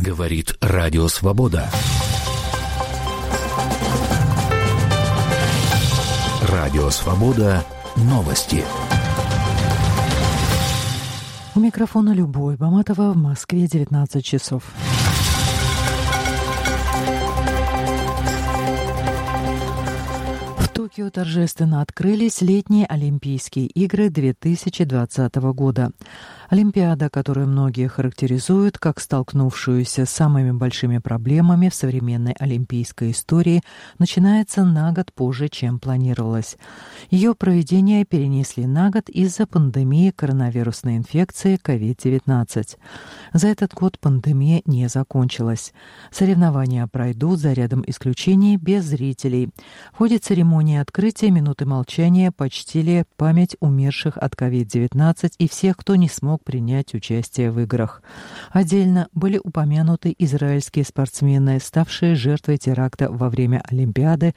Говорит Радио Свобода. Радио Свобода. Новости. У микрофона Любовь Баматова, в Москве 19 часов. В Токио торжественно открылись летние Олимпийские игры 2020 года. Олимпиада, которую многие характеризуют как столкнувшуюся с самыми большими проблемами в современной олимпийской истории, начинается на год позже, чем планировалось. Ее проведение перенесли на год из-за пандемии коронавирусной инфекции COVID-19. За этот год пандемия не закончилась. Соревнования пройдут за рядом исключений без зрителей. В ходе церемонии открытия минуты молчания почтили память умерших от COVID-19 и всех, кто не смог принять участие в играх. Отдельно были упомянуты израильские спортсмены, ставшие жертвой теракта во время Олимпиады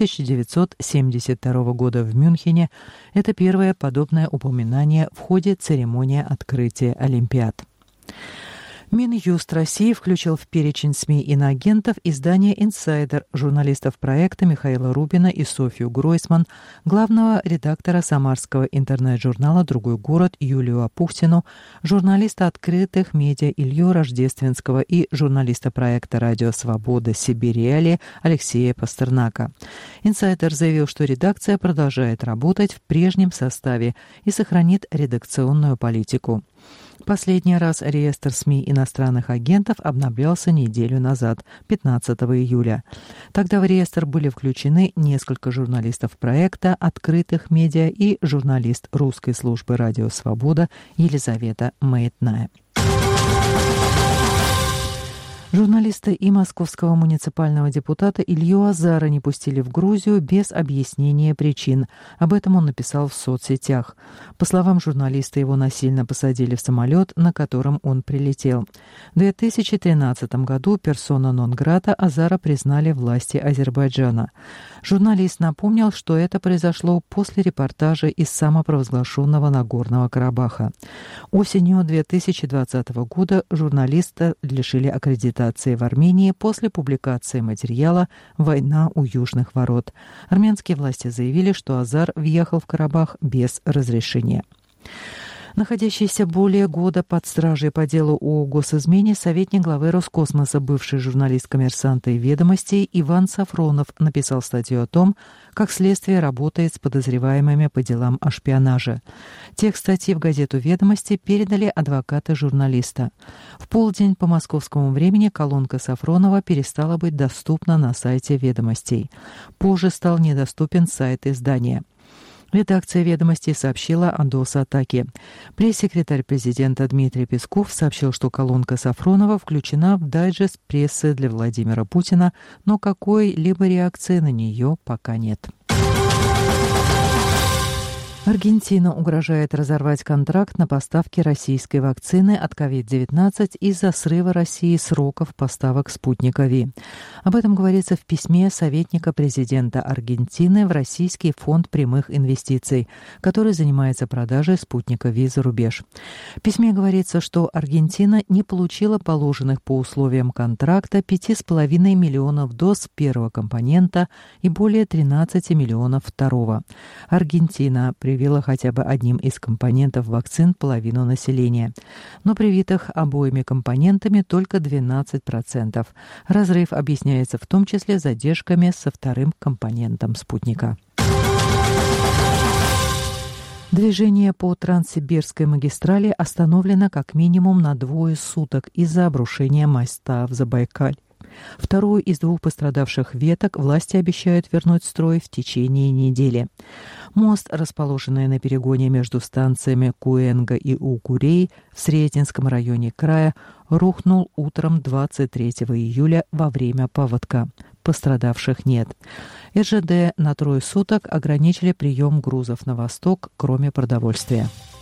1972 года в Мюнхене. Это первое подобное упоминание в ходе церемонии открытия Олимпиад. Минюст России включил в перечень СМИ иноагентов издание «Инсайдер», журналистов проекта Михаила Рубина и Софью Гройсман, главного редактора самарского интернет-журнала «Другой город» Юлию Апухтину, журналиста открытых медиа Илью Рождественского и журналиста проекта «Радио Свобода. Сибирь-Реалии» Алексея Пастернака. «Инсайдер» заявил, что редакция продолжает работать в прежнем составе и сохранит редакционную политику. Последний раз реестр СМИ иностранных агентов обновлялся неделю назад, 15 июля. Тогда в реестр были включены несколько журналистов проекта «Открытых медиа» и журналист русской службы «Радио Свобода» Елизавета Маятная. Журналиста и московского муниципального депутата Илью Азара не пустили в Грузию без объяснения причин. Об этом он написал в соцсетях. По словам журналиста, его насильно посадили в самолет, на котором он прилетел. В 2013 году персона нон-грата Азара признали власти Азербайджана. Журналист напомнил, что это произошло после репортажа из самопровозглашенного Нагорного Карабаха. Осенью 2020 года журналиста лишили аккредитации в Армении после публикации материала «Война у южных ворот». Армянские власти заявили, что Азар въехал в Карабах без разрешения. Находящийся более года под стражей по делу о госизмене советник главы Роскосмоса, бывший журналист «Коммерсанта» и «Ведомостей» Иван Сафронов написал статью о том, как следствие работает с подозреваемыми по делам о шпионаже. Текст статьи в газету «Ведомости» передали адвокаты журналиста. В полдень по московскому времени колонка Сафронова перестала быть доступна на сайте «Ведомостей». Позже стал недоступен сайт издания. Редакция «Ведомостей» сообщила о DOS-атаке. Пресс-секретарь президента Дмитрий Песков сообщил, что колонка Сафронова включена в дайджест прессы для Владимира Путина, но какой-либо реакции на нее пока нет. Аргентина угрожает разорвать контракт на поставки российской вакцины от COVID-19 из-за срыва России сроков поставок «Спутника Ви». Об этом говорится в письме советника президента Аргентины в Российский фонд прямых инвестиций, который занимается продажей «Спутника Ви» за рубеж. В письме говорится, что Аргентина не получила положенных по условиям контракта 5,5 миллионов доз первого компонента и более 13 миллионов второго. Аргентина привила хотя бы одним из компонентов вакцин половину населения. Но привитых обоими компонентами только 12%. Разрыв объясняется в том числе задержками со вторым компонентом спутника. Движение по Транссибирской магистрали остановлено как минимум на 2 суток из-за обрушения моста в Забайкалье. Вторую из 2 пострадавших веток власти обещают вернуть в строй в течение недели. Мост, расположенный на перегоне между станциями Куэнга и Укурей в Сретенском районе края, рухнул утром 23 июля во время паводка. Пострадавших нет. РЖД на 3 суток ограничили прием грузов на восток, кроме продовольствия.